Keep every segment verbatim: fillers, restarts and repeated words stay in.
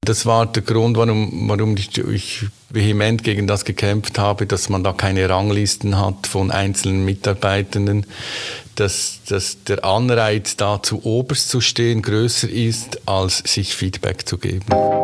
das war der Grund, warum, warum ich, ich vehement gegen das gekämpft habe, dass man da keine Ranglisten hat von einzelnen Mitarbeitenden, dass, dass der Anreiz da zu oberst zu stehen größer ist, als sich Feedback zu geben.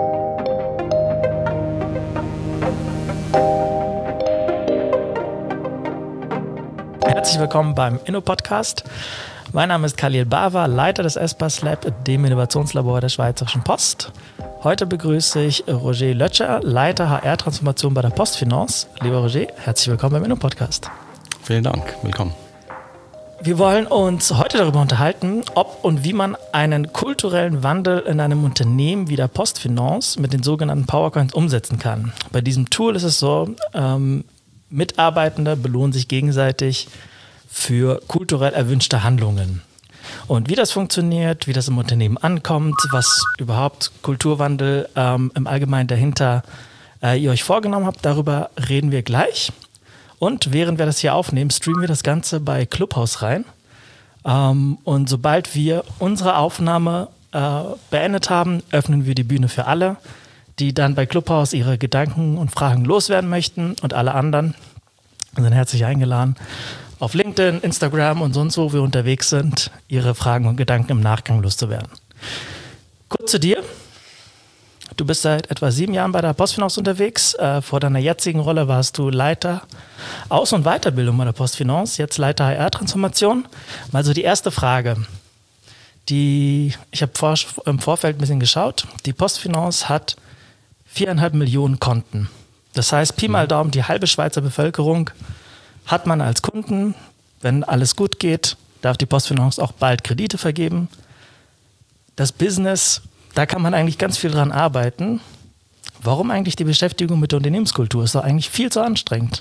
Herzlich willkommen beim InnoPodcast. Mein Name ist Khalil Bawa, Leiter des Espace Lab, dem Innovationslabor der Schweizerischen Post. Heute begrüße ich Roger Lötscher, Leiter H R-Transformation bei der Postfinance. Lieber Roger, herzlich willkommen beim InnoPodcast. Vielen Dank, willkommen. Wir wollen uns heute darüber unterhalten, ob und wie man einen kulturellen Wandel in einem Unternehmen wie der Postfinance mit den sogenannten PowerCoins umsetzen kann. Bei diesem Tool ist es so, ähm, Mitarbeitende belohnen sich gegenseitig für kulturell erwünschte Handlungen. Und wie das funktioniert, wie das im Unternehmen ankommt, was überhaupt Kulturwandel ähm, im Allgemeinen dahinter äh, ihr euch vorgenommen habt, darüber reden wir gleich. Und während wir das hier aufnehmen, streamen wir das Ganze bei Clubhouse rein. Ähm, und sobald wir unsere Aufnahme äh, beendet haben, öffnen wir die Bühne für alle, die dann bei Clubhouse ihre Gedanken und Fragen loswerden möchten, und alle anderen sind herzlich eingeladen, auf LinkedIn, Instagram und sonst wo wir unterwegs sind, ihre Fragen und Gedanken im Nachgang loszuwerden. Kurz zu dir. Du bist seit etwa sieben Jahren bei der Postfinance unterwegs. Äh, vor deiner jetzigen Rolle warst du Leiter Aus- und Weiterbildung bei der Postfinance, jetzt Leiter H R-Transformation. Mal so die erste Frage. Die, ich habe vor, im Vorfeld ein bisschen geschaut. Die Postfinance hat viereinhalb Millionen Konten. Das heißt, Pi mal Daumen, die halbe Schweizer Bevölkerung hat man als Kunden. Wenn alles gut geht, darf die Postfinance auch bald Kredite vergeben. Das Business, da kann man eigentlich ganz viel dran arbeiten. Warum eigentlich die Beschäftigung mit der Unternehmenskultur? Ist doch eigentlich viel zu anstrengend.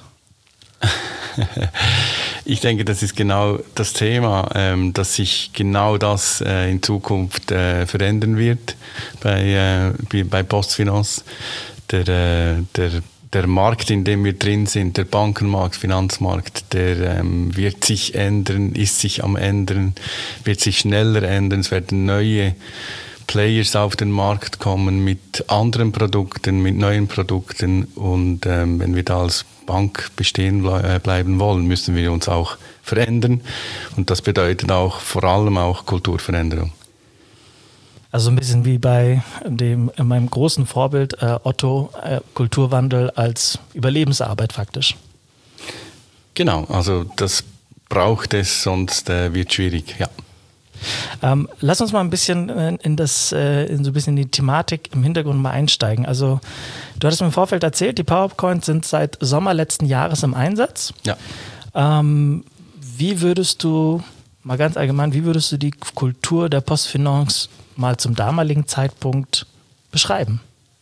Ich denke, das ist genau das Thema, ähm, dass sich genau das äh, in Zukunft äh, verändern wird bei, äh, bei Postfinance. Der, äh, der Der Markt, in dem wir drin sind, der Bankenmarkt, Finanzmarkt, der ähm, wird sich ändern, ist sich am ändern, wird sich schneller ändern. Es werden neue Players auf den Markt kommen mit anderen Produkten, mit neuen Produkten. Und ähm, wenn wir da als Bank bestehen ble- bleiben wollen, müssen wir uns auch verändern. Und das bedeutet auch vor allem auch Kulturveränderung. Also ein bisschen wie bei dem, meinem großen Vorbild äh, Otto, äh, Kulturwandel als Überlebensarbeit faktisch. Genau, also das braucht es, sonst äh, wird es schwierig, ja. Ähm, lass uns mal ein bisschen in, das, äh, in so ein bisschen die Thematik im Hintergrund mal einsteigen. Also du hattest mir im Vorfeld erzählt, die PowerCoins sind seit Sommer letzten Jahres im Einsatz. Ja. Ähm, wie würdest du, mal ganz allgemein, wie würdest du die Kultur der Postfinance mal zum damaligen Zeitpunkt beschreiben?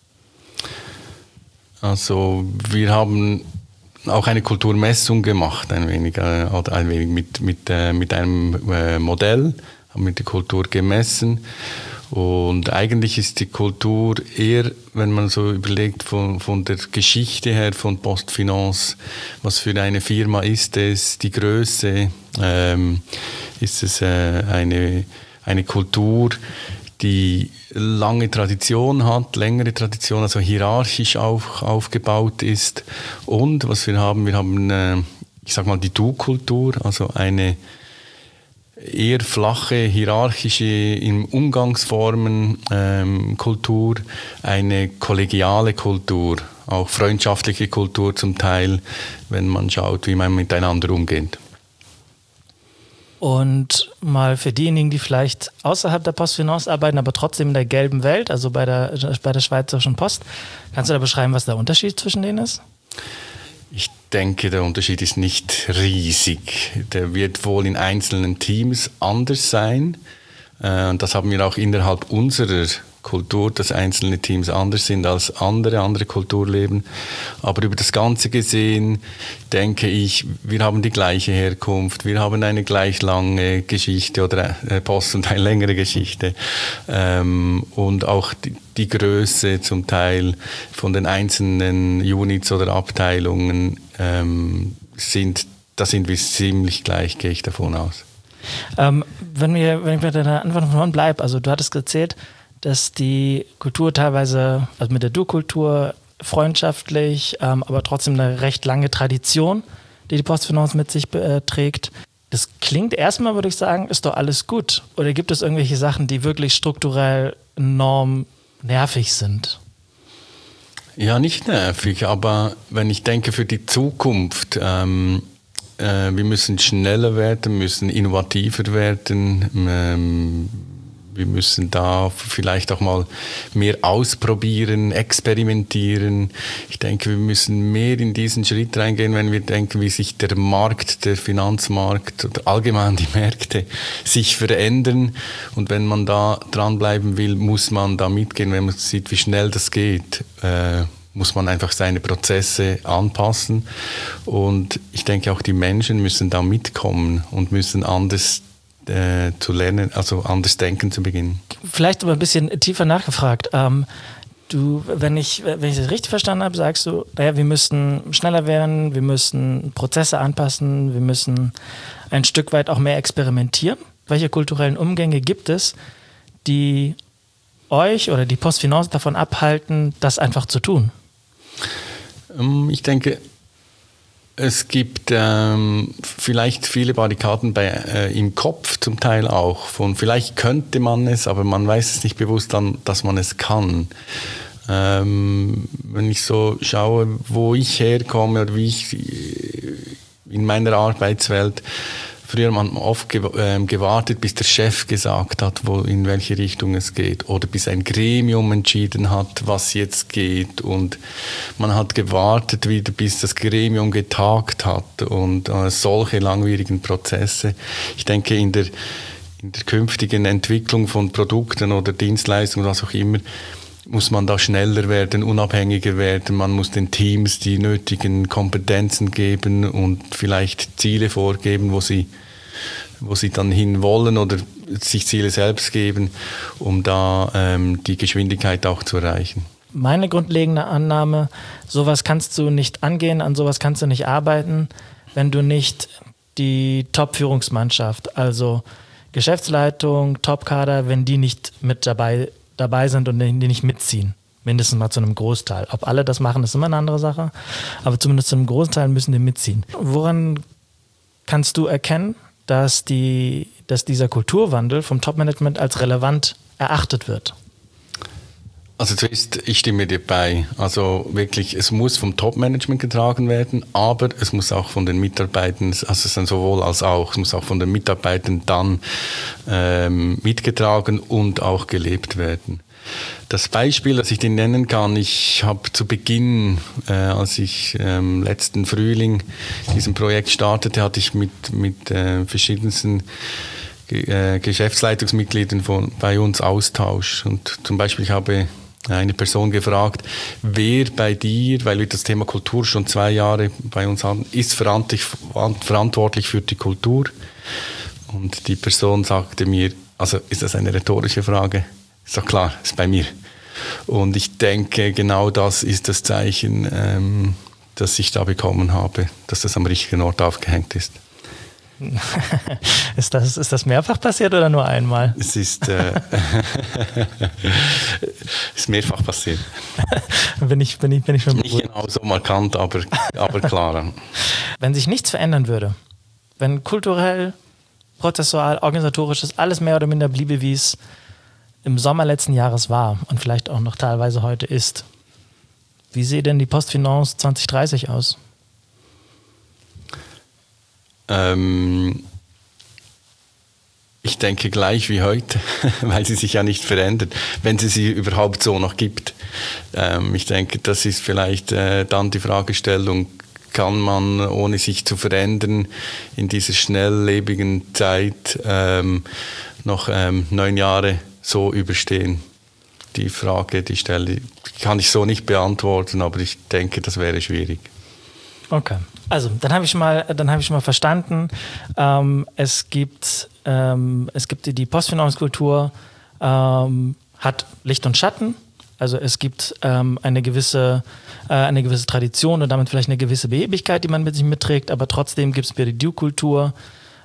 Also wir haben auch eine Kulturmessung gemacht, ein wenig, äh, oder ein wenig mit, mit, äh, mit einem äh, Modell, haben wir die Kultur gemessen. Und eigentlich ist die Kultur eher, wenn man so überlegt, von, von der Geschichte her von Postfinance, was für eine Firma ist es, die Größe, ähm, ist es äh, eine, eine Kultur, die lange Tradition hat, längere Tradition, also hierarchisch auf, aufgebaut ist. Und was wir haben, wir haben, äh, ich sag mal, die Du-Kultur, also eine eher flache, hierarchische im Umgangsformen ähm, Kultur, eine kollegiale Kultur, auch freundschaftliche Kultur zum Teil, wenn man schaut, wie man miteinander umgeht. Und mal für diejenigen, die vielleicht außerhalb der Postfinance arbeiten, aber trotzdem in der gelben Welt, also bei der, bei der Schweizerischen Post, kannst du da beschreiben, was der Unterschied zwischen denen ist? Ich denke, der Unterschied ist nicht riesig. Der wird wohl in einzelnen Teams anders sein. Und das haben wir auch innerhalb unserer Kultur, dass einzelne Teams anders sind als andere, andere Kulturleben. Aber über das Ganze gesehen, denke ich, wir haben die gleiche Herkunft, wir haben eine gleich lange Geschichte oder äh, Post und eine längere Geschichte. Ähm, und auch die, die Größe zum Teil von den einzelnen Units oder Abteilungen ähm, sind, da sind wir ziemlich gleich, gehe ich davon aus. Ähm, wenn, wir, wenn ich bei deiner Antwort von vorhin bleibe, also du hattest erzählt, dass die Kultur teilweise, also mit der Du-Kultur freundschaftlich, ähm, aber trotzdem eine recht lange Tradition, die die PostFinance mit sich äh, trägt. Das klingt erstmal, würde ich sagen, ist doch alles gut. Oder gibt es irgendwelche Sachen, die wirklich strukturell enorm nervig sind? Ja, nicht nervig, aber wenn ich denke für die Zukunft, ähm, äh, wir müssen schneller werden, müssen innovativer werden, ähm, wir müssen da vielleicht auch mal mehr ausprobieren, experimentieren. Ich denke, wir müssen mehr in diesen Schritt reingehen, wenn wir denken, wie sich der Markt, der Finanzmarkt oder allgemein die Märkte sich verändern. Und wenn man da dranbleiben will, muss man da mitgehen. Wenn man sieht, wie schnell das geht, äh, muss man einfach seine Prozesse anpassen. Und ich denke, auch die Menschen müssen da mitkommen und müssen anders Äh, zu lernen, also anders denken zu beginnen. Vielleicht aber ein bisschen tiefer nachgefragt. Ähm, du, wenn ich, wenn ich das richtig verstanden habe, sagst du, naja, wir müssen schneller werden, wir müssen Prozesse anpassen, wir müssen ein Stück weit auch mehr experimentieren. Welche kulturellen Umgänge gibt es, die euch oder die PostFinance davon abhalten, das einfach zu tun? Ich denke, es gibt ähm, vielleicht viele Barrikaden bei, äh, im Kopf zum Teil auch. Von, vielleicht könnte man es, aber man weiß es nicht bewusst dann, dass man es kann. Ähm, wenn ich so schaue, wo ich herkomme oder wie ich in meiner Arbeitswelt, früher hat man oft gewartet, bis der Chef gesagt hat, wo, in welche Richtung es geht. Oder bis ein Gremium entschieden hat, was jetzt geht. Und man hat gewartet wieder, bis das Gremium getagt hat. Und äh, solche langwierigen Prozesse. Ich denke, in der, in der künftigen Entwicklung von Produkten oder Dienstleistungen, was auch immer, muss man da schneller werden, unabhängiger werden. Man muss den Teams die nötigen Kompetenzen geben und vielleicht Ziele vorgeben, wo sie, wo sie dann hin wollen oder sich Ziele selbst geben, um da ähm, die Geschwindigkeit auch zu erreichen. Meine grundlegende Annahme, sowas kannst du nicht angehen, an sowas kannst du nicht arbeiten, wenn du nicht die Top-Führungsmannschaft, also Geschäftsleitung, Top-Kader, wenn die nicht mit dabei dabei sind und die nicht mitziehen. Mindestens mal zu einem Großteil. Ob alle das machen, ist immer eine andere Sache. Aber zumindest zu einem Großteil müssen die mitziehen. Woran kannst du erkennen, dass, die, dass dieser Kulturwandel vom Top-Management als relevant erachtet wird? Also zuerst, ich stimme dir bei. Also wirklich, es muss vom Top-Management getragen werden, aber es muss auch von den Mitarbeitern, also es ist dann sowohl als auch, es muss auch von den Mitarbeitern dann ähm, mitgetragen und auch gelebt werden. Das Beispiel, das ich dir nennen kann, ich habe zu Beginn, äh, als ich ähm, letzten Frühling diesem Projekt startete, hatte ich mit, mit äh, verschiedensten Ge- äh, Geschäftsleitungsmitgliedern von, bei uns Austausch. Und zum Beispiel, ich habe eine Person gefragt, wer bei dir, weil wir das Thema Kultur schon zwei Jahre bei uns haben, ist verantwortlich für die Kultur? Und die Person sagte mir, also ist das eine rhetorische Frage? Ist doch klar, ist bei mir. Und ich denke, genau das ist das Zeichen, ähm, das ich da bekommen habe, dass das am richtigen Ort aufgehängt ist. Ist das, ist das mehrfach passiert oder nur einmal? Es ist, äh, ist mehrfach passiert. bin ich, bin ich, bin ich schon Nicht genau so markant, aber, aber klar. Wenn sich nichts verändern würde, wenn kulturell, prozessual, organisatorisch ist alles mehr oder minder bliebe, wie es im Sommer letzten Jahres war und vielleicht auch noch teilweise heute ist, wie sieht denn die PostFinance zwanzig dreißig aus? Ähm, ich denke gleich wie heute, weil sie sich ja nicht verändert, wenn sie sie überhaupt so noch gibt. Ähm, ich denke, das ist vielleicht äh, dann die Fragestellung, kann man, ohne sich zu verändern, in dieser schnelllebigen Zeit ähm, noch ähm, neun Jahre so überstehen? Die Frage, die stelle, kann ich so nicht beantworten, aber ich denke, das wäre schwierig. Okay, also dann habe ich mal, dann habe ich mal verstanden. Ähm, es gibt, ähm, es gibt die, die PostFinance-Kultur ähm, hat Licht und Schatten. Also es gibt ähm, eine gewisse, äh, eine gewisse Tradition und damit vielleicht eine gewisse Behebigkeit, die man mit sich mitträgt. Aber trotzdem gibt es wieder die Du-Kultur,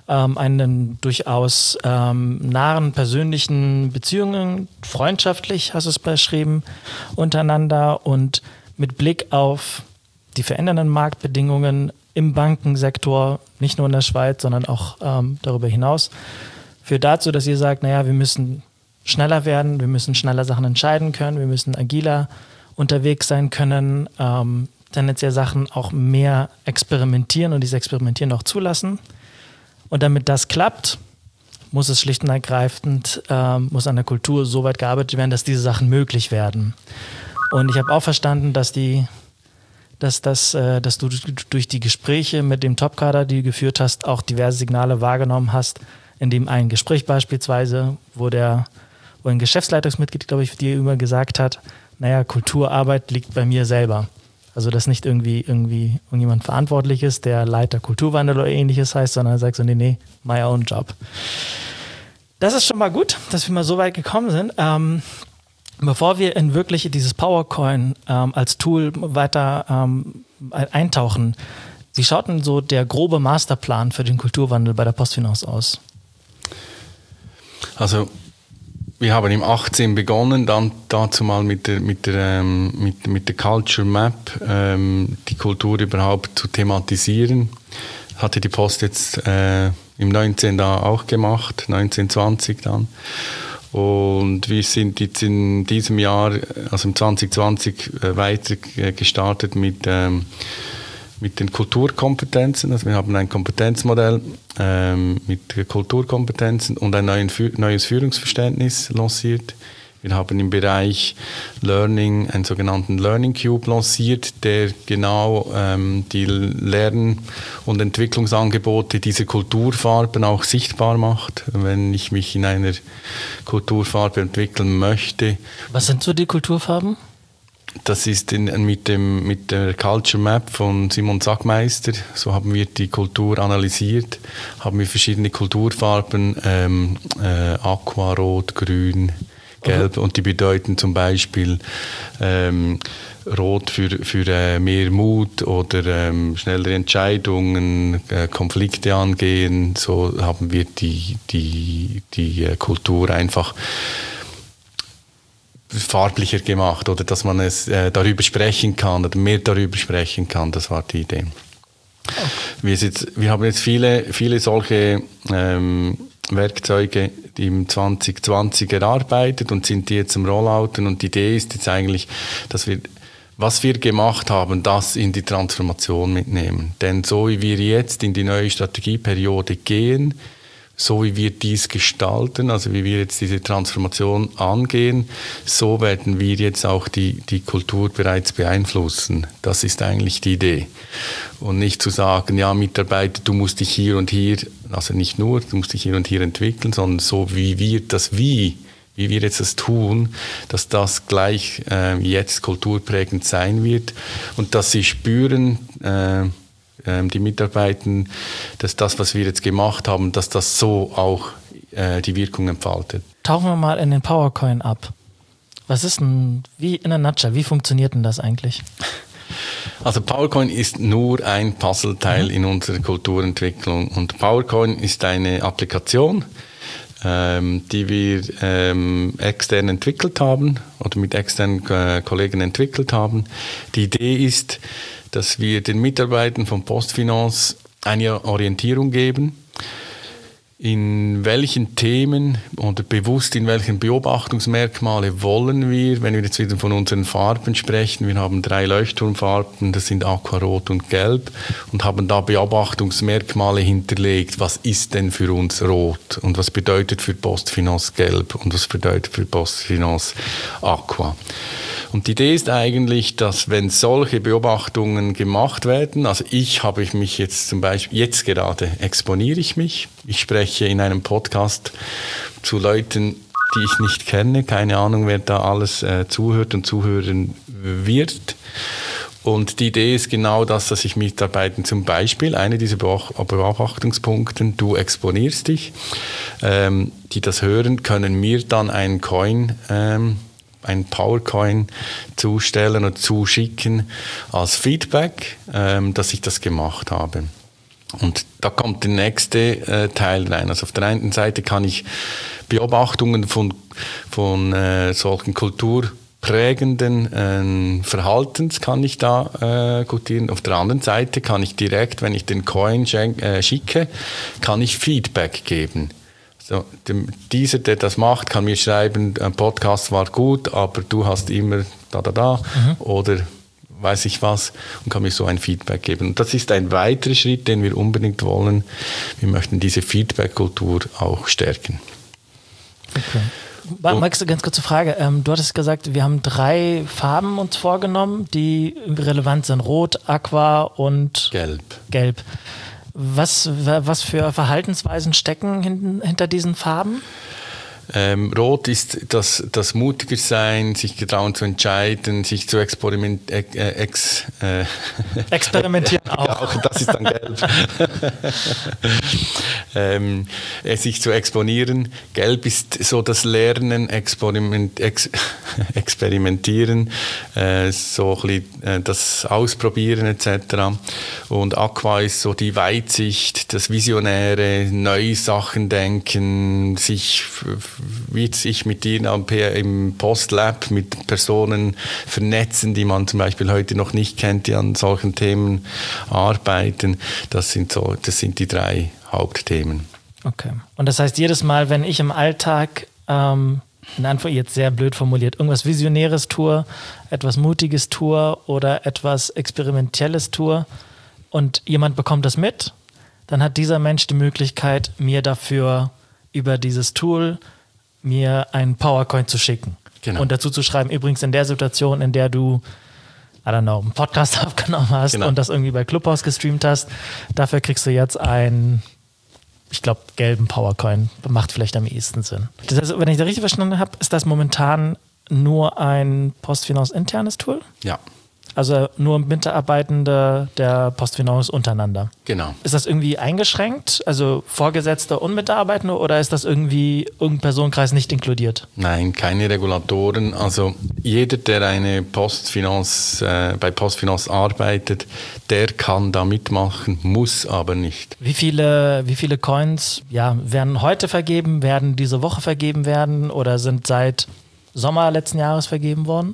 ähm, einen durchaus ähm, nahen persönlichen Beziehungen, freundschaftlich hast du es beschrieben, untereinander und mit Blick auf die verändernden Marktbedingungen im Bankensektor, nicht nur in der Schweiz, sondern auch ähm, darüber hinaus, führt dazu, dass ihr sagt, naja, wir müssen schneller werden, wir müssen schneller Sachen entscheiden können, wir müssen agiler unterwegs sein können, ähm, tendenziell Sachen auch mehr experimentieren und dieses Experimentieren auch zulassen. Und damit das klappt, muss es schlicht und ergreifend, ähm, muss an der Kultur so weit gearbeitet werden, dass diese Sachen möglich werden. Und ich habe auch verstanden, dass die Dass, das, äh, dass du durch die Gespräche mit dem Topkader, die du geführt hast, auch diverse Signale wahrgenommen hast, in dem ein Gespräch beispielsweise, wo der wo ein Geschäftsleitungsmitglied, glaube ich, dir immer gesagt hat, naja, Kulturarbeit liegt bei mir selber. Also dass nicht irgendwie, irgendwie irgendjemand verantwortlich ist, der Leiter Kulturwandel oder ähnliches heißt, sondern er sagt so, nee, nee, my own job. Das ist schon mal gut, dass wir mal so weit gekommen sind. Ähm, Bevor wir in wirklich dieses PowerCoin ähm, als Tool weiter ähm, eintauchen, wie schaut denn so der grobe Masterplan für den Kulturwandel bei der Postfinance aus? Also wir haben im achtzehn begonnen, dann dazu mal mit der, mit der, ähm, mit, mit der Culture Map, ähm, die Kultur überhaupt zu thematisieren. Hatte die Post jetzt äh, im neunzehn da auch gemacht, neunzehn zwanzig dann. Und wir sind jetzt in diesem Jahr, also im zwanzig zwanzig, weiter gestartet mit, ähm, mit den Kulturkompetenzen. Also wir haben ein Kompetenzmodell ähm, mit Kulturkompetenzen und ein neuen, neues Führungsverständnis lanciert. Wir haben im Bereich Learning einen sogenannten Learning Cube lanciert, der genau ähm, die Lern- und Entwicklungsangebote dieser Kulturfarben auch sichtbar macht. Wenn ich mich in einer Kulturfarbe entwickeln möchte. Was sind so die Kulturfarben? Das ist in, mit, dem, mit der Culture Map von Simon Sackmeister. So haben wir die Kultur analysiert, haben wir verschiedene Kulturfarben, ähm, äh, Aqua, Rot, Grün, Gelb, und die bedeuten zum Beispiel ähm, Rot für, für äh, mehr Mut oder ähm, schnellere Entscheidungen, äh, Konflikte angehen. So haben wir die, die, die äh, Kultur einfach farblicher gemacht oder dass man es äh, darüber sprechen kann oder mehr darüber sprechen kann. Das war die Idee. Okay. Wir, jetzt, wir haben jetzt viele, viele solche ähm, Werkzeuge im zwanzig zwanzig erarbeitet und sind die jetzt im Rollouten, und die Idee ist jetzt eigentlich, dass wir, was wir gemacht haben, das in die Transformation mitnehmen. Denn so wie wir jetzt in die neue Strategieperiode gehen, so wie wir dies gestalten, also wie wir jetzt diese Transformation angehen, so werden wir jetzt auch die, die Kultur bereits beeinflussen. Das ist eigentlich die Idee. Und nicht zu sagen, ja, Mitarbeiter, du musst dich hier und hier, also nicht nur, du musst dich hier und hier entwickeln, sondern so wie wir das Wie, wie wir jetzt das tun, dass das gleich äh, jetzt kulturprägend sein wird und dass sie spüren, äh, die Mitarbeiter, dass das, was wir jetzt gemacht haben, dass das so auch äh, die Wirkung entfaltet. Tauchen wir mal in den PowerCoin ab. Was ist denn, wie in a nutshell, wie funktioniert denn das eigentlich? Also PowerCoin ist nur ein Puzzleteil mhm. in unserer Kulturentwicklung, und PowerCoin ist eine Applikation, ähm, die wir ähm, extern entwickelt haben oder mit externen äh, Kollegen entwickelt haben. Die Idee ist, dass wir den Mitarbeitern von PostFinance eine Orientierung geben, in welchen Themen oder bewusst in welchen Beobachtungsmerkmale wollen wir, wenn wir jetzt wieder von unseren Farben sprechen, wir haben drei Leuchtturmfarben, das sind Aqua, Rot und Gelb, und haben da Beobachtungsmerkmale hinterlegt, was ist denn für uns Rot und was bedeutet für PostFinance Gelb und was bedeutet für PostFinance Aqua. Und die Idee ist eigentlich, dass wenn solche Beobachtungen gemacht werden, also ich habe ich mich jetzt zum Beispiel, jetzt gerade exponiere ich mich, ich spreche in einem Podcast zu Leuten, die ich nicht kenne, keine Ahnung, wer da alles äh, zuhört und zuhören wird. Und die Idee ist genau das, dass ich Mitarbeitern zum Beispiel, eine dieser Beobachtungspunkte, du exponierst dich, ähm, die das hören, können mir dann einen Coin ähm, ein PowerCoin zustellen und zuschicken als Feedback, ähm, dass ich das gemacht habe. Und da kommt der nächste äh, Teil rein. Also auf der einen Seite kann ich Beobachtungen von, von äh, solchen kulturprägenden äh, Verhaltens kann ich da äh, gutieren. Auf der anderen Seite kann ich direkt, wenn ich den Coin schenk, äh, schicke, kann ich Feedback geben. So, dem, dieser, der das macht, kann mir schreiben, ein Podcast war gut, aber du hast immer da, da, da mhm. oder weiß ich was und kann mir so ein Feedback geben. Und das ist ein weiterer Schritt, den wir unbedingt wollen. Wir möchten diese Feedback-Kultur auch stärken. Okay. Max, ganz kurze Frage. Ähm, du hattest gesagt, wir haben drei Farben uns vorgenommen, die relevant sind. Rot, Aqua und Gelb. Gelb. Was, was für Verhaltensweisen stecken hin, hinter diesen Farben? Ähm, Rot ist das, das mutiger sein, sich getrauen zu entscheiden, sich zu experiment, äh, ex, äh, experimentieren auch. Ja, auch. Das ist dann Gelb. ähm, äh, sich zu exponieren. Gelb ist so das Lernen, Experiment, ex, experimentieren, äh, so ein bisschen, äh, das Ausprobieren et cetera. Und Aqua ist so die Weitsicht, das Visionäre, neue Sachen denken, sich wie sich mit ihnen im Postlab mit Personen vernetzen, die man zum Beispiel heute noch nicht kennt, die an solchen Themen arbeiten. Das sind so, das sind die drei Hauptthemen. Okay. Und das heißt, jedes Mal, wenn ich im Alltag, ähm, in Anführungszeichen jetzt sehr blöd formuliert, irgendwas Visionäres tue, etwas Mutiges tue oder etwas Experimentelles tue und jemand bekommt das mit, dann hat dieser Mensch die Möglichkeit, mir dafür über dieses Tool mir einen Powercoin zu schicken. Genau. Und dazu zu schreiben, übrigens in der Situation, in der du, I don't know, einen Podcast aufgenommen hast genau. und das irgendwie bei Clubhouse gestreamt hast, dafür kriegst du jetzt einen, ich glaube, gelben Powercoin. Macht vielleicht am ehesten Sinn. Das heißt, wenn ich das richtig verstanden habe, ist das momentan nur ein PostFinance internes Tool? Ja. Also nur Mitarbeitende der PostFinance untereinander. Genau. Ist das irgendwie eingeschränkt? Also Vorgesetzte und Mitarbeitende oder ist das irgendwie irgendein Personenkreis nicht inkludiert? Nein, keine Regulatoren. Also jeder, der eine PostFinance, äh, bei PostFinance arbeitet, der kann da mitmachen, muss aber nicht. Wie viele, wie viele Coins ja, werden heute vergeben, werden diese Woche vergeben werden oder sind seit Sommer letzten Jahres vergeben worden?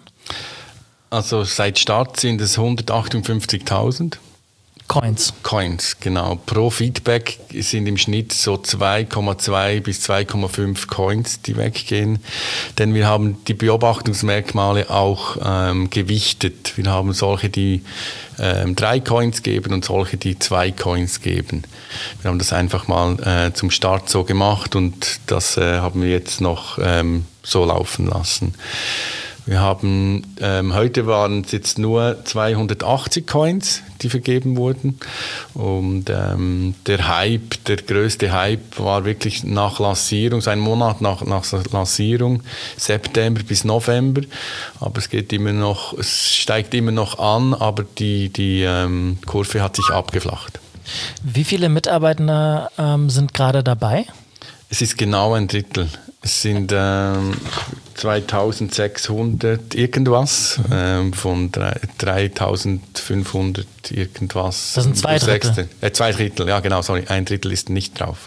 Also seit Start sind es hundertachtundfünfzigtausend. Coins. Coins, genau. Pro Feedback sind im Schnitt so zwei Komma zwei bis zwei Komma fünf Coins, die weggehen. Denn wir haben die Beobachtungsmerkmale auch ähm, gewichtet. Wir haben solche, die ähm, drei Coins geben und solche, die zwei Coins geben. Wir haben das einfach mal äh, zum Start so gemacht und das äh, haben wir jetzt noch ähm, so laufen lassen. Wir haben, ähm, heute waren es jetzt nur zweihundertachtzig Coins, die vergeben wurden. Und ähm, der Hype, der größte Hype war wirklich nach Lancierung, so ein Monat nach, nach Lancierung, September bis November. Aber es geht immer noch, es steigt immer noch an, aber die, die ähm, Kurve hat sich abgeflacht. Wie viele Mitarbeiter ähm, sind gerade dabei? Es ist genau ein Drittel. Es sind ähm, zweitausendsechshundert irgendwas, ähm, von dreitausendfünfhundert irgendwas. Das sind zwei Drittel. Äh, zwei Drittel, ja genau, sorry, ein Drittel ist nicht drauf.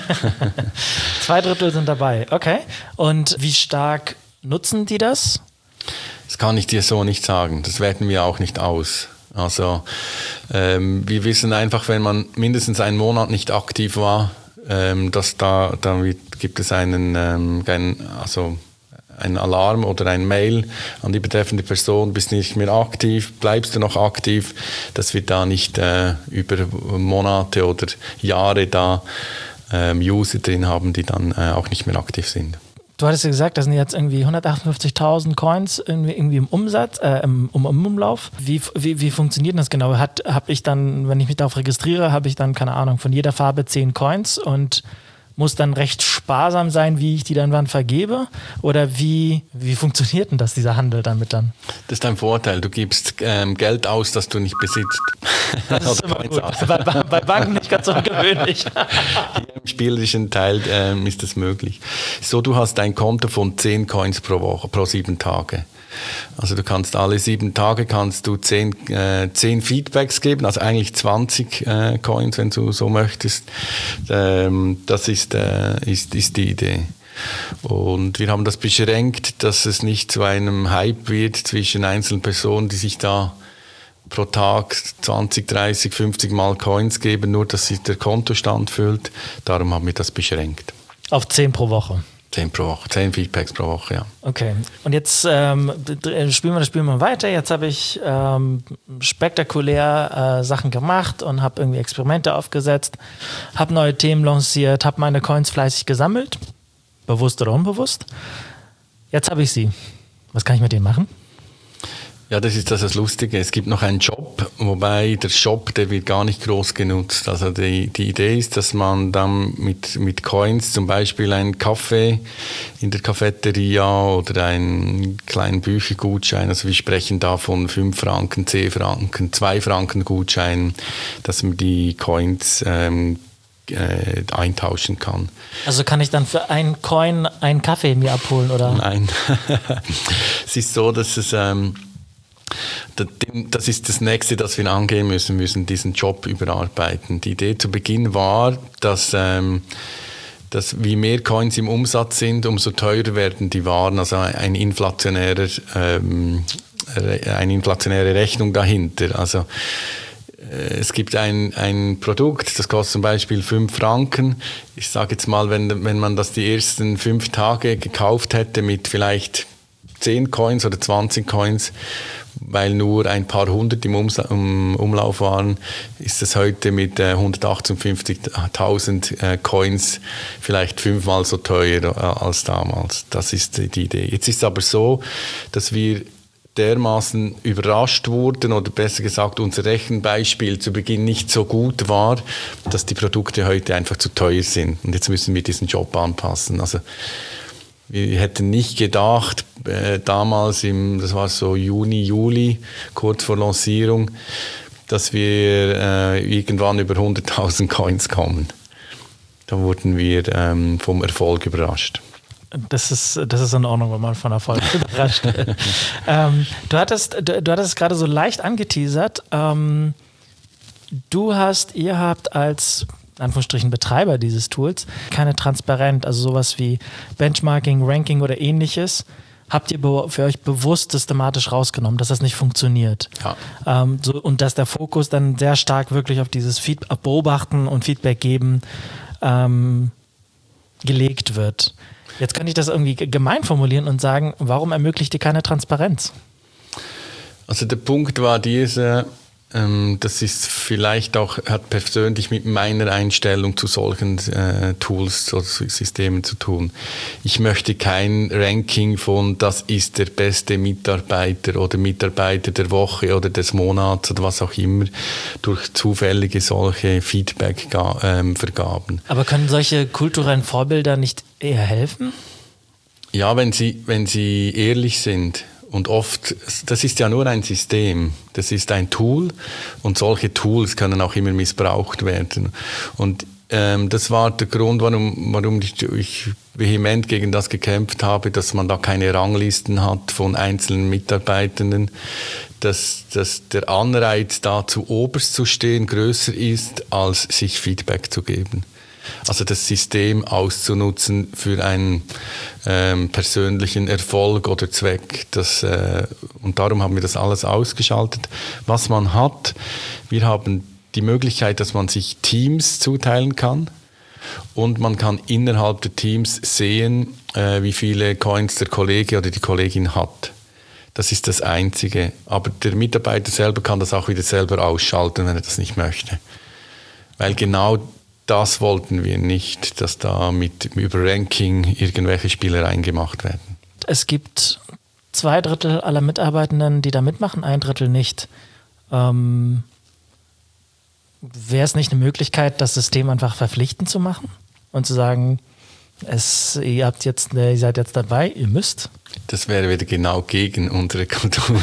Zwei Drittel sind dabei, okay. Und wie stark nutzen die das? Das kann ich dir so nicht sagen, das werten wir auch nicht aus. Also ähm, wir wissen einfach, wenn man mindestens einen Monat nicht aktiv war, ähm, dass da, da gibt es einen, ähm, einen, also einen Alarm oder ein Mail an die betreffende Person, bist nicht mehr aktiv, bleibst du noch aktiv, dass wir da nicht äh, über Monate oder Jahre da ähm, User drin haben, die dann äh, auch nicht mehr aktiv sind. Du hattest ja gesagt, das sind jetzt irgendwie hundertachtundfünfzigtausend Coins irgendwie, irgendwie im Umsatz, äh, im, im Umlauf. Wie, wie, wie funktioniert das genau? Habe ich dann, wenn ich mich darauf registriere, habe ich dann, keine Ahnung, von jeder Farbe zehn Coins und muss dann recht sparsam sein, wie ich die dann wann vergebe? Oder wie, wie funktioniert denn das, dieser Handel damit dann? Das ist ein Vorteil. Du gibst ähm, Geld aus, das du nicht besitzt. Das ist immer gut. Bei, bei Banken nicht ganz so ungewöhnlich. Hier im spielerischen Teil ähm, ist das möglich. So, du hast ein Konto von zehn Coins pro Woche, pro sieben Tage. Also du kannst alle sieben Tage kannst du zehn, äh, zehn Feedbacks geben, also eigentlich zwanzig äh, Coins, wenn du so möchtest. Ähm, das ist, äh, ist, ist die Idee. Und wir haben das beschränkt, dass es nicht zu einem Hype wird zwischen einzelnen Personen, die sich da pro Tag zwanzig, dreißig, fünfzig Mal Coins geben, nur dass sich der Kontostand füllt. Darum haben wir das beschränkt. Auf zehn pro Woche? Zehn pro Woche, zehn Feedbacks pro Woche, ja. Okay, und jetzt ähm, spielen wir das Spiel mal weiter. Jetzt habe ich ähm, spektakulär äh, Sachen gemacht und habe irgendwie Experimente aufgesetzt, habe neue Themen lanciert, habe meine Coins fleißig gesammelt, bewusst oder unbewusst. Jetzt habe ich sie. Was kann ich mit denen machen? Ja, das ist das, das Lustige. Es gibt noch einen Shop, wobei der Shop, der wird gar nicht groß genutzt. Also die, die Idee ist, dass man dann mit, mit Coins zum Beispiel einen Kaffee in der Cafeteria oder einen kleinen Büchergutschein, also wir sprechen da von fünf Franken, zehn Franken, zwei Franken Gutschein, dass man die Coins ähm, äh, eintauschen kann. Also kann ich dann für einen Coin einen Kaffee mir abholen, oder? Nein. Es ist so, dass es... Ähm, Das ist das Nächste, das wir angehen müssen. Wir müssen diesen Job überarbeiten. Die Idee zu Beginn war, dass, ähm, dass wie mehr Coins im Umsatz sind, umso teurer werden die Waren. Also ein inflationärer, ähm, eine inflationäre Rechnung dahinter. Also äh, es gibt ein, ein Produkt, das kostet zum Beispiel fünf Franken. Ich sage jetzt mal, wenn, wenn man das die ersten fünf Tage gekauft hätte mit vielleicht zehn Coins oder zwanzig Coins, weil nur ein paar hundert im Umsa- um, Umlauf waren, ist es heute mit äh, hundertachtundfünfzigtausend äh, Coins vielleicht fünfmal so teuer äh, als damals. Das ist die Idee. Jetzt ist es aber so, dass wir dermaßen überrascht wurden, oder besser gesagt, unser Rechenbeispiel zu Beginn nicht so gut war, dass die Produkte heute einfach zu teuer sind. Und jetzt müssen wir diesen Job anpassen. Also wir hätten nicht gedacht, äh, damals, im, das war so Juni, Juli, kurz vor Lancierung, dass wir äh, irgendwann über hunderttausend Coins kommen. Da wurden wir ähm, vom Erfolg überrascht. Das ist, das ist in Ordnung, wenn man von Erfolg überrascht wird. ähm, du hattest, du, du hattest es gerade so leicht angeteasert. Ähm, du hast, ihr habt als in Anführungsstrichen Betreiber dieses Tools keine Transparenz, also sowas wie Benchmarking, Ranking oder ähnliches, habt ihr be- für euch bewusst systematisch rausgenommen, dass das nicht funktioniert. Ja. Ähm, so, und dass der Fokus dann sehr stark wirklich auf dieses Feed- Beobachten und Feedback geben ähm, gelegt wird. Jetzt könnte ich das irgendwie gemein formulieren und sagen, warum ermöglicht ihr keine Transparenz? Also der Punkt war dieser, ähm, das ist vielleicht auch, hat persönlich mit meiner Einstellung zu solchen äh, Tools oder Systemen zu tun. Ich möchte kein Ranking von, das ist der beste Mitarbeiter oder Mitarbeiter der Woche oder des Monats oder was auch immer, durch zufällige solche Feedback-Vergaben. Aber können solche kulturellen Vorbilder nicht eher helfen? Ja, wenn sie, wenn sie ehrlich sind. Und oft, das ist ja nur ein System, das ist ein Tool und solche Tools können auch immer missbraucht werden. Und ähm, das war der Grund, warum, warum ich, ich vehement gegen das gekämpft habe, dass man da keine Ranglisten hat von einzelnen Mitarbeitenden, dass, dass der Anreiz da zu oberst zu stehen größer ist, als sich Feedback zu geben. Also das System auszunutzen für einen ähm, persönlichen Erfolg oder Zweck. Das, äh, und darum haben wir das alles ausgeschaltet. Was man hat, wir haben die Möglichkeit, dass man sich Teams zuteilen kann und man kann innerhalb der Teams sehen, äh, wie viele Coins der Kollege oder die Kollegin hat. Das ist das Einzige. Aber der Mitarbeiter selber kann das auch wieder selber ausschalten, wenn er das nicht möchte. Weil genau das wollten wir nicht, dass da mit über Ranking irgendwelche Spielereien gemacht werden. Es gibt zwei Drittel aller Mitarbeitenden, die da mitmachen, ein Drittel nicht. Ähm, wäre es nicht eine Möglichkeit, das System einfach verpflichtend zu machen und zu sagen, es, ihr habt jetzt, ihr seid jetzt dabei, ihr müsst? Das wäre wieder genau gegen unsere Kultur.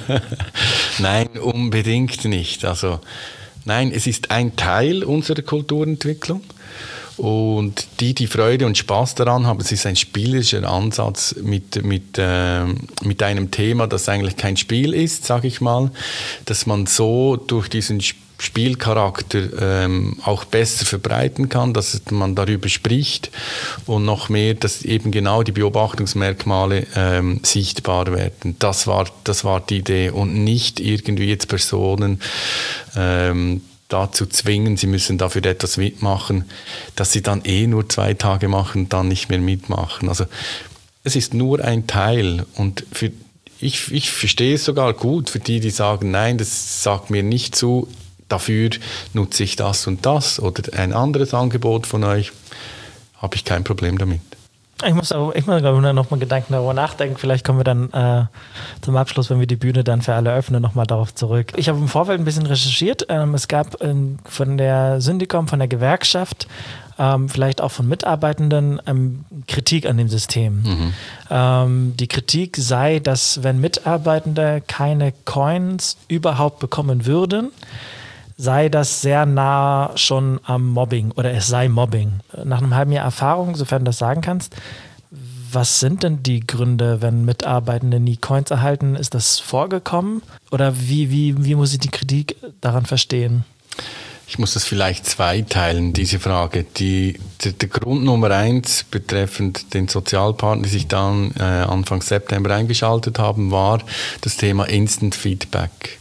Nein, unbedingt nicht. Also Nein, es ist ein Teil unserer Kulturentwicklung Und die, die Freude und Spaß daran haben, es ist ein spielerischer Ansatz mit, mit, äh, mit einem Thema, das eigentlich kein Spiel ist, sage ich mal, dass man so durch diesen Spielcharakter ähm, auch besser verbreiten kann, dass man darüber spricht und noch mehr, dass eben genau die Beobachtungsmerkmale ähm, sichtbar werden. Das war, das war die Idee und nicht irgendwie jetzt Personen ähm, dazu zwingen, sie müssen dafür etwas mitmachen, dass sie dann eh nur zwei Tage machen und dann nicht mehr mitmachen. Also es ist nur ein Teil und für, ich, ich verstehe es sogar gut für die, die sagen, nein, das sagt mir nicht zu, dafür nutze ich das und das oder ein anderes Angebot von euch, habe ich kein Problem damit. Ich muss, auch, ich muss noch mal Gedanken darüber nachdenken. Vielleicht kommen wir dann äh, zum Abschluss, wenn wir die Bühne dann für alle öffnen, nochmal darauf zurück. Ich habe im Vorfeld ein bisschen recherchiert. Ähm, es gab ähm, von der Syndicom, von der Gewerkschaft, ähm, vielleicht auch von Mitarbeitenden, ähm, Kritik an dem System. Mhm. Ähm, die Kritik sei, dass wenn Mitarbeitende keine Coins überhaupt bekommen würden, sei das sehr nah schon am Mobbing oder es sei Mobbing. Nach einem halben Jahr Erfahrung, sofern du das sagen kannst, was sind denn die Gründe, wenn Mitarbeitende nie Coins erhalten? Ist das vorgekommen? Oder wie, wie, wie muss ich die Kritik daran verstehen? Ich muss das vielleicht zweiteilen, diese Frage. Die, der, der Grund Nummer eins betreffend den Sozialpartner, die sich dann äh, Anfang September eingeschaltet haben, war das Thema Instant Feedback.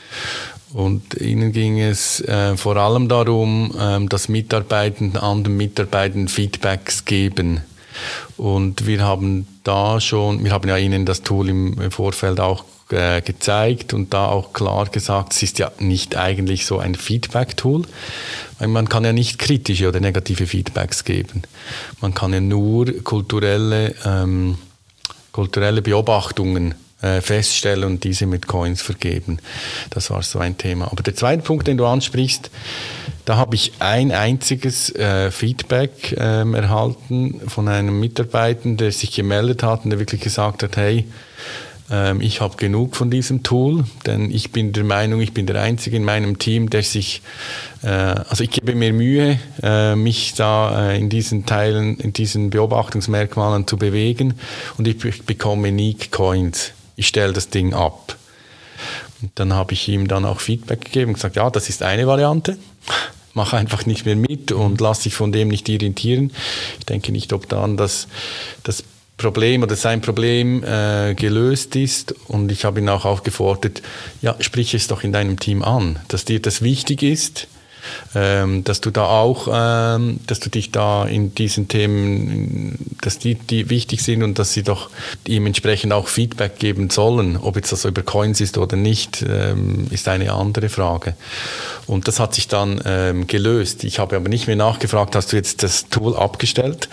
Und ihnen ging es äh, vor allem darum, ähm, dass Mitarbeitende anderen Mitarbeitern Feedbacks geben. Und wir haben da schon, wir haben ja ihnen das Tool im Vorfeld auch äh, gezeigt und da auch klar gesagt, es ist ja nicht eigentlich so ein Feedback-Tool, weil man kann ja nicht kritische oder negative Feedbacks geben. Man kann ja nur kulturelle, ähm, kulturelle Beobachtungen feststellen und diese mit Coins vergeben. Das war so ein Thema. Aber der zweite Punkt, den du ansprichst, da habe ich ein einziges äh, Feedback ähm, erhalten von einem Mitarbeiter, der sich gemeldet hat und der wirklich gesagt hat, hey, ähm, ich habe genug von diesem Tool, denn ich bin der Meinung, ich bin der Einzige in meinem Team, der sich, äh, also ich gebe mir Mühe, äh, mich da äh, in diesen Teilen, in diesen Beobachtungsmerkmalen zu bewegen und ich bekomme nie Coins. Ich stelle das Ding ab. Und dann habe ich ihm dann auch Feedback gegeben und gesagt, ja, das ist eine Variante. Mach einfach nicht mehr mit und lass dich von dem nicht irritieren. Ich denke nicht, ob dann das, das Problem oder sein Problem äh, gelöst ist. Und ich habe ihn auch aufgefordert, ja, sprich es doch in deinem Team an, dass dir das wichtig ist. Ähm, dass du da auch, ähm, dass du dich da in diesen Themen, dass die, die wichtig sind und dass sie doch ihm entsprechend auch Feedback geben sollen. Ob jetzt das über Coins ist oder nicht, ähm, ist eine andere Frage. Und das hat sich dann ähm, gelöst. Ich habe aber nicht mehr nachgefragt, hast du jetzt das Tool abgestellt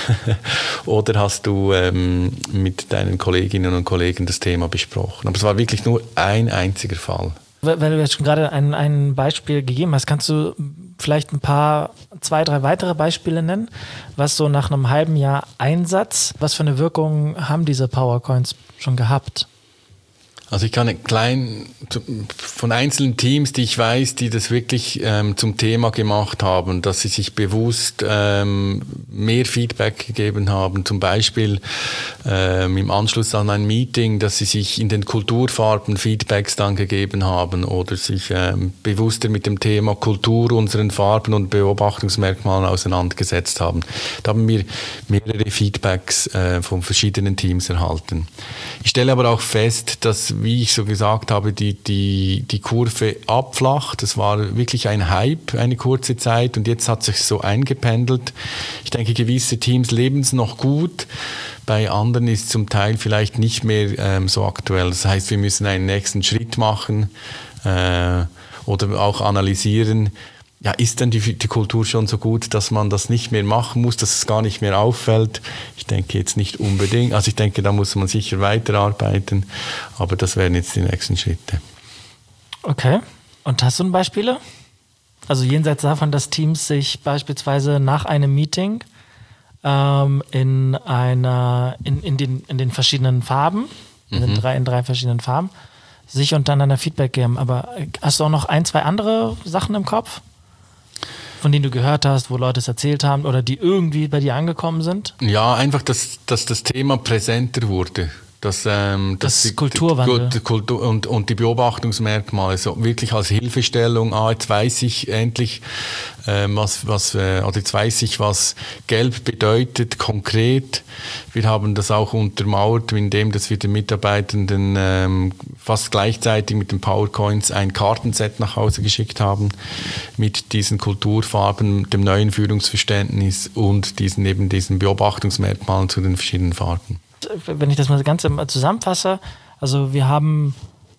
oder hast du ähm, mit deinen Kolleginnen und Kollegen das Thema besprochen. Aber es war wirklich nur ein einziger Fall. Weil du jetzt schon gerade ein, ein Beispiel gegeben hast, kannst du vielleicht ein paar, zwei, drei weitere Beispiele nennen, was so nach einem halben Jahr Einsatz, was für eine Wirkung haben diese Powercoins schon gehabt? Also ich kann klein von einzelnen Teams, die ich weiß, die das wirklich ähm, zum Thema gemacht haben, dass sie sich bewusst ähm, mehr Feedback gegeben haben, zum Beispiel ähm, im Anschluss an ein Meeting, dass sie sich in den Kulturfarben Feedbacks dann gegeben haben oder sich ähm, bewusster mit dem Thema Kultur, unseren Farben und Beobachtungsmerkmalen auseinandergesetzt haben. Da haben wir mehrere Feedbacks äh, von verschiedenen Teams erhalten. Ich stelle aber auch fest, dass, wie ich so gesagt habe, die, die, die Kurve abflacht. Das war wirklich ein Hype, eine kurze Zeit, und jetzt hat sich so eingependelt. Ich denke, gewisse Teams leben es noch gut, bei anderen ist es zum Teil vielleicht nicht mehr ähm, so aktuell. Das heißt, wir müssen einen nächsten Schritt machen äh, oder auch analysieren. Ja, ist denn die, die Kultur schon so gut, dass man das nicht mehr machen muss, dass es gar nicht mehr auffällt? Ich denke jetzt nicht unbedingt. Also ich denke, da muss man sicher weiterarbeiten, aber das wären jetzt die nächsten Schritte. Okay. Und hast du ein Beispiele? Also jenseits davon, dass Teams sich beispielsweise nach einem Meeting ähm, in einer in, in, den, in den verschiedenen Farben, in, den drei, in drei verschiedenen Farben, sich untereinander Feedback geben. Aber hast du auch noch ein, zwei andere Sachen im Kopf? von denen du gehört hast, wo Leute es erzählt haben oder die irgendwie bei dir angekommen sind? Ja, einfach, dass, dass das Thema präsenter wurde. Dass, ähm, das dass die, Kulturwandel. Die, die Kultur und, und die Beobachtungsmerkmale so wirklich als Hilfestellung. Ah, jetzt weiß ich endlich, ähm, was, was, äh, oder jetzt weiß ich, was Gelb bedeutet konkret. Wir haben das auch untermauert, indem dass wir den Mitarbeitenden ähm, fast gleichzeitig mit den PowerCoins ein Kartenset nach Hause geschickt haben mit diesen Kulturfarben, dem neuen Führungsverständnis und diesen eben diesen Beobachtungsmerkmalen zu den verschiedenen Farben. Wenn ich das mal ganz zusammenfasse, also wir haben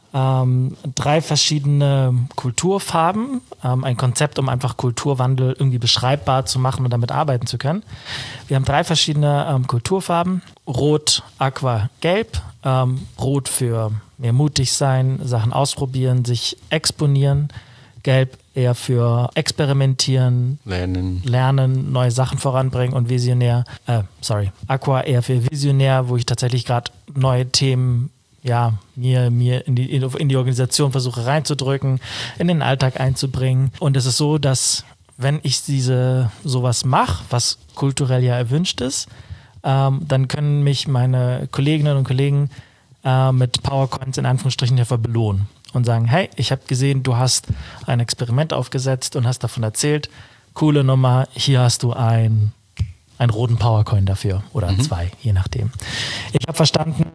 ähm, drei verschiedene Kulturfarben, ähm, ein Konzept, um einfach Kulturwandel irgendwie beschreibbar zu machen und damit arbeiten zu können. Wir haben drei verschiedene ähm, Kulturfarben, Rot, Aqua, Gelb. Ähm, Rot für mehr mutig sein, Sachen ausprobieren, sich exponieren. Gelb eher für experimentieren, lernen, lernen, neue Sachen voranbringen und visionär, äh, sorry, Aqua eher für visionär, wo ich tatsächlich gerade neue Themen, ja, mir, mir in die, in die Organisation versuche reinzudrücken, in den Alltag einzubringen. Und es ist so, dass wenn ich diese sowas mache, was kulturell ja erwünscht ist, ähm, dann können mich meine Kolleginnen und Kollegen äh, mit PowerCoins in Anführungsstrichen dafür belohnen. Und sagen, hey, ich habe gesehen, du hast ein Experiment aufgesetzt und hast davon erzählt, coole Nummer, hier hast du ein, einen roten Powercoin dafür oder mhm. zwei, je nachdem. Ich habe verstanden,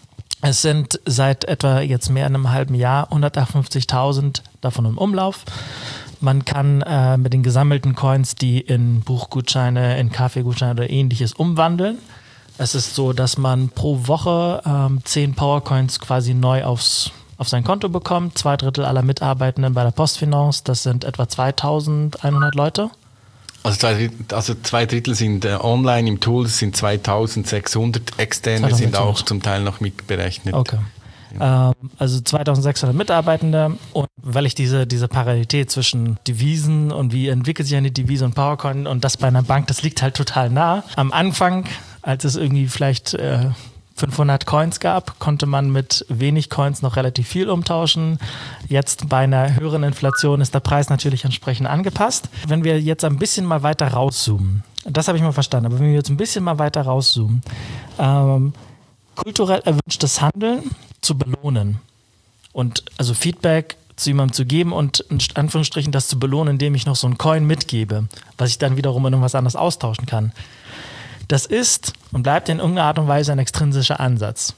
es sind seit etwa jetzt mehr als einem halben Jahr hundertachtundfünfzigtausend davon im Umlauf. Man kann äh, mit den gesammelten Coins die in Buchgutscheine, in Kaffeegutscheine oder ähnliches umwandeln. Es ist so, dass man pro Woche ähm, zehn Powercoins quasi neu aufs auf sein Konto bekommt. Zwei Drittel aller Mitarbeitenden bei der Postfinance, das sind etwa zweitausendeinhundert Leute. Also zwei, also zwei Drittel sind äh, online im Tool, das sind zweitausendsechshundert, externe sind auch zum Teil noch mitberechnet. Okay. Ja. Ähm, also zweitausendsechshundert Mitarbeitende, und weil ich diese, diese Parallelität zwischen Devisen und wie entwickelt sich eine Devise und PowerCoin und das bei einer Bank, das liegt halt total nah. Am Anfang, als es irgendwie vielleicht äh, fünfhundert Coins gab, konnte man mit wenig Coins noch relativ viel umtauschen. Jetzt bei einer höheren Inflation ist der Preis natürlich entsprechend angepasst. Wenn wir jetzt ein bisschen mal weiter rauszoomen, das habe ich mal verstanden, aber wenn wir jetzt ein bisschen mal weiter rauszoomen, ähm, kulturell erwünschtes Handeln zu belohnen und also Feedback zu jemandem zu geben und in Anführungsstrichen das zu belohnen, indem ich noch so einen Coin mitgebe, was ich dann wiederum in irgendwas anderes austauschen kann. Das ist und bleibt in irgendeiner Art und Weise ein extrinsischer Ansatz.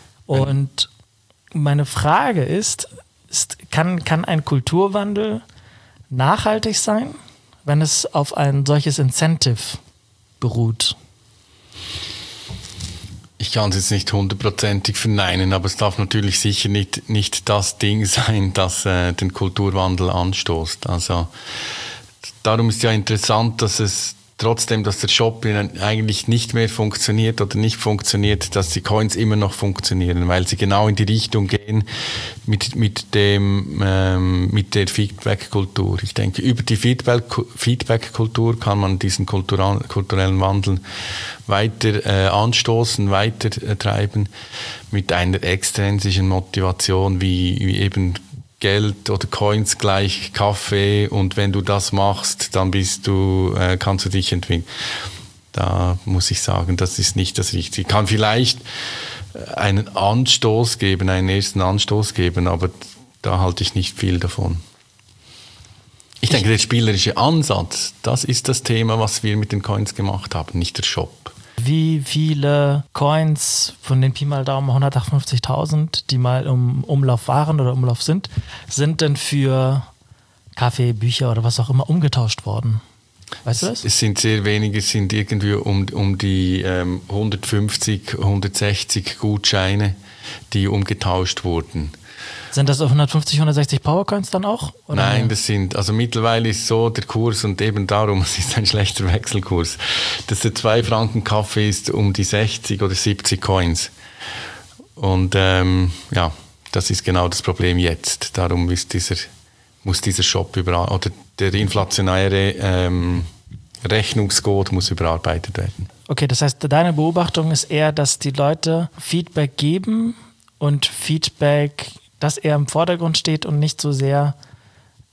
Und meine Frage ist, ist kann, kann ein Kulturwandel nachhaltig sein, wenn es auf ein solches Incentive beruht? Ich kann es jetzt nicht hundertprozentig verneinen, aber es darf natürlich sicher nicht, nicht das Ding sein, das äh, den Kulturwandel anstoßt. Also darum ist ja interessant, dass es trotzdem, dass der Shop eigentlich nicht mehr funktioniert oder nicht funktioniert, dass die Coins immer noch funktionieren, weil sie genau in die Richtung gehen mit, mit, dem, ähm, mit der Feedback-Kultur. Ich denke, über die Feedback, Feedback-Kultur kann man diesen kultural, kulturellen Wandel weiter äh, anstoßen, weiter äh, treiben mit einer extrinsischen Motivation, wie, wie eben Geld oder Coins gleich Kaffee, und wenn du das machst, dann bist du, äh, kannst du dich entwickeln. Da muss ich sagen, das ist nicht das Richtige. Kann vielleicht einen Anstoß geben, einen ersten Anstoß geben, aber da halte ich nicht viel davon. Ich denke, der spielerische Ansatz, das ist das Thema, was wir mit den Coins gemacht haben, nicht der Shop. Wie viele Coins von den Pi mal Daumen hundertachtundfünfzigtausend, die mal im Umlauf waren oder Umlauf sind, sind denn für Kaffee, Bücher oder was auch immer umgetauscht worden? Weißt du das? Es sind sehr wenige, es sind irgendwie um, um die ähm, hundertfünfzig, hundertsechzig Gutscheine, die umgetauscht wurden. Sind das hundertfünfzig, hundertsechzig Powercoins dann auch? Oder Nein, mehr? das sind, also mittlerweile ist so der Kurs, und eben darum, es ist ein schlechter Wechselkurs, dass der zwei Franken Kaffee ist um die sechzig oder siebzig Coins. Und ähm, ja, das ist genau das Problem jetzt. Darum ist dieser, muss dieser Shop überall, oder der inflationäre ähm, Rechnungscode muss überarbeitet werden. Okay, das heißt, deine Beobachtung ist eher, dass die Leute Feedback geben und Feedback, das eher im Vordergrund steht und nicht so sehr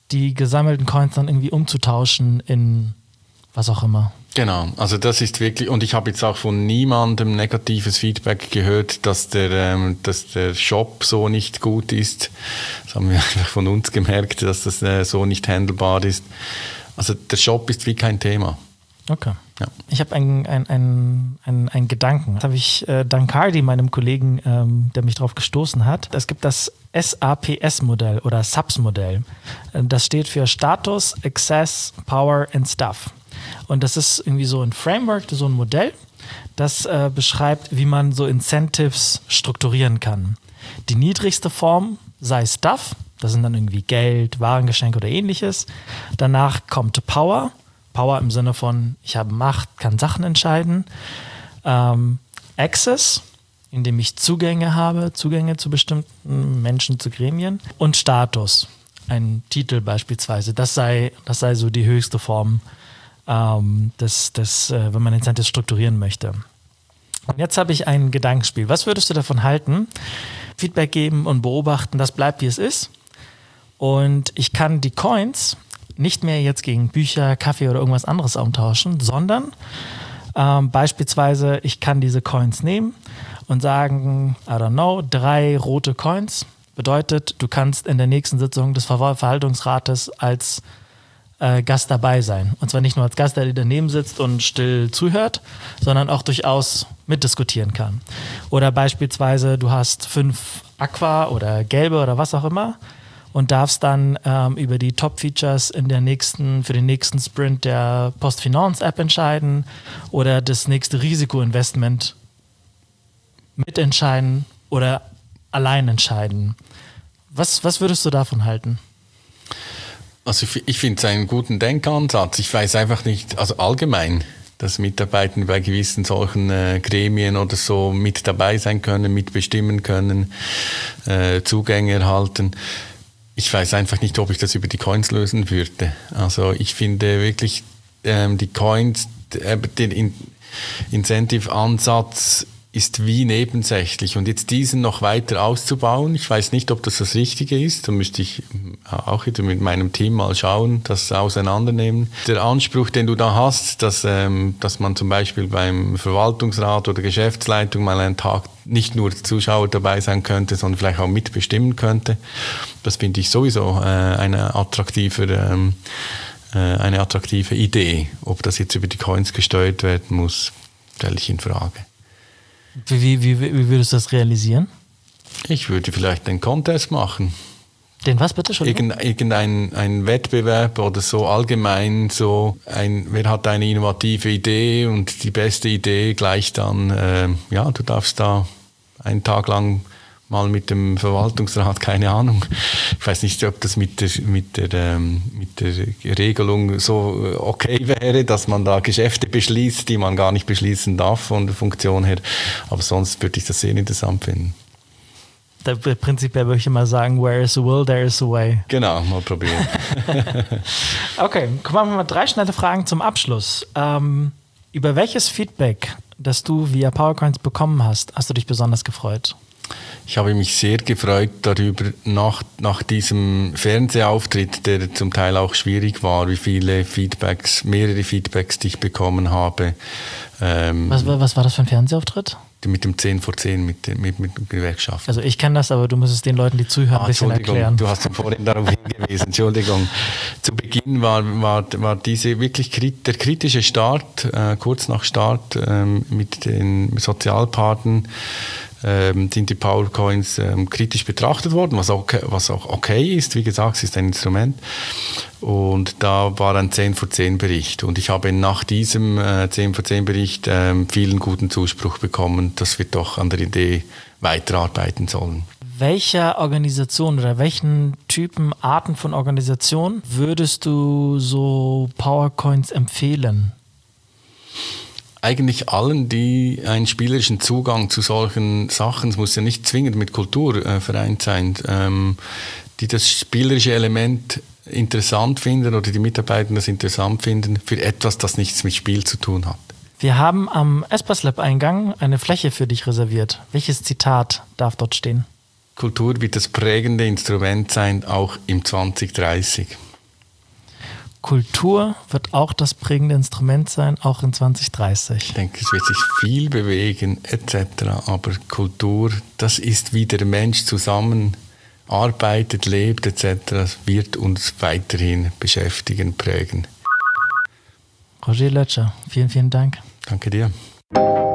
die gesammelten Coins dann irgendwie umzutauschen in was auch immer. Genau, also das ist wirklich, und ich habe jetzt auch von niemandem negatives Feedback gehört, dass der, ähm, dass der Shop so nicht gut ist. Das haben wir einfach von uns gemerkt, dass das äh, so nicht handelbar ist. Also der Shop ist wie kein Thema. Okay. Ja. Ich habe einen ein, ein, ein, ein Gedanken. Das habe ich äh, Dankardi, meinem Kollegen, ähm, der mich darauf gestoßen hat. Es gibt das S A P S-Modell oder S A P S-Modell. Das steht für Status, Access, Power and Stuff. Und das ist irgendwie so ein Framework, so ein Modell, das äh, beschreibt, wie man so Incentives strukturieren kann. Die niedrigste Form sei Stuff, das sind dann irgendwie Geld, Warengeschenke oder ähnliches. Danach kommt Power. Power im Sinne von, ich habe Macht, kann Sachen entscheiden. Ähm, Access, indem ich Zugänge habe, Zugänge zu bestimmten Menschen, zu Gremien. Und Status, ein Titel beispielsweise. Das sei, das sei so die höchste Form, ähm, des, des, äh, wenn man Incentives strukturieren möchte. Und jetzt habe ich ein Gedankenspiel. Was würdest du davon halten? Feedback geben und beobachten, das bleibt wie es ist. Und ich kann die Coins nicht mehr jetzt gegen Bücher, Kaffee oder irgendwas anderes umtauschen, sondern ähm, beispielsweise, ich kann diese Coins nehmen und sagen, I don't know, drei rote Coins bedeutet, du kannst in der nächsten Sitzung des Ver- Verwaltungsrates als äh, Gast dabei sein. Und zwar nicht nur als Gast, der daneben sitzt und still zuhört, sondern auch durchaus mitdiskutieren kann. Oder beispielsweise, du hast fünf Aqua oder gelbe oder was auch immer und darfst dann ähm, über die Top-Features in der nächsten, für den nächsten Sprint der PostFinance-App entscheiden oder das nächste Risikoinvestment mitentscheiden oder allein entscheiden. Was, was würdest du davon halten? Also ich, ich finde es einen guten Denkansatz. Ich weiß einfach nicht, also allgemein, dass Mitarbeiter bei gewissen solchen äh, Gremien oder so mit dabei sein können, mitbestimmen können, äh, Zugänge erhalten. Ich weiß einfach nicht, ob ich das über die Coins lösen würde. Also ich finde wirklich, ähm, die Coins, äh, den In- Incentive-Ansatz ist wie nebensächlich. Und jetzt diesen noch weiter auszubauen, ich weiß nicht, ob das das Richtige ist. Da müsste ich auch wieder mit meinem Team mal schauen, das auseinandernehmen. Der Anspruch, den du da hast, dass, ähm, dass man zum Beispiel beim Verwaltungsrat oder Geschäftsleitung mal einen Tag nicht nur Zuschauer dabei sein könnte, sondern vielleicht auch mitbestimmen könnte, das finde ich sowieso äh, eine attraktive, ähm, äh, eine attraktive Idee. Ob das jetzt über die Coins gesteuert werden muss, stelle ich in Frage. Wie, wie, wie würdest du das realisieren? Ich würde vielleicht einen Contest machen. Den was bitte schon? Irgend, irgendein ein Wettbewerb oder so allgemein so ein, wer hat eine innovative Idee und die beste Idee gleich dann, äh, ja, du darfst da einen Tag lang mal mit dem Verwaltungsrat, keine Ahnung. Ich weiß nicht, ob das mit der, mit der, ähm, mit der Regelung so okay wäre, dass man da Geschäfte beschließt, die man gar nicht beschließen darf von der Funktion her. Aber sonst würde ich das sehr interessant finden. Da, prinzipiell würde ich immer sagen, where is a will, there is a way. Genau, mal probieren. Okay, kommen wir mal drei schnelle Fragen zum Abschluss. Ähm, über welches Feedback, das du via PowerCoins bekommen hast, hast du dich besonders gefreut? Ich habe mich sehr gefreut darüber, nach, nach diesem Fernsehauftritt, der zum Teil auch schwierig war, wie viele Feedbacks, mehrere Feedbacks, die ich bekommen habe. Ähm, was, was war das für ein Fernsehauftritt? Mit dem zehn vor zehn, mit, mit, mit Gewerkschaften. Also ich kenne das, aber du musst es den Leuten, die zuhören, ah, ein bisschen erklären. Du hast vorhin darauf hingewiesen, Entschuldigung. Zu Beginn war, war, war diese wirklich krit- der kritische Start, äh, kurz nach Start ähm, mit den Sozialpartnern, ähm, sind die PowerCoins ähm, kritisch betrachtet worden, was auch, was auch okay ist. Wie gesagt, es ist ein Instrument. Und da war ein zehn vor zehn Bericht. Und ich habe nach diesem äh, zehn vor zehn Bericht ähm, vielen guten Zuspruch bekommen, dass wir doch an der Idee weiterarbeiten sollen. Welcher Organisation oder welchen Typen, Arten von Organisation würdest du so PowerCoins empfehlen? Eigentlich allen, die einen spielerischen Zugang zu solchen Sachen, es muss ja nicht zwingend mit Kultur äh, vereint sein, ähm, die das spielerische Element interessant finden oder die Mitarbeiter das interessant finden für etwas, das nichts mit Spiel zu tun hat. Wir haben am Espace-Lab-Eingang eine Fläche für dich reserviert. Welches Zitat darf dort stehen? Kultur wird das prägende Instrument sein, auch im zwanzig dreißig. Kultur wird auch das prägende Instrument sein, auch in zwanzig dreißig. Ich denke, es wird sich viel bewegen et cetera. Aber Kultur, das ist, wie der Mensch zusammen arbeitet, lebt et cetera. Das wird uns weiterhin beschäftigen, prägen. Roger Lötscher, vielen, vielen Dank. Danke dir.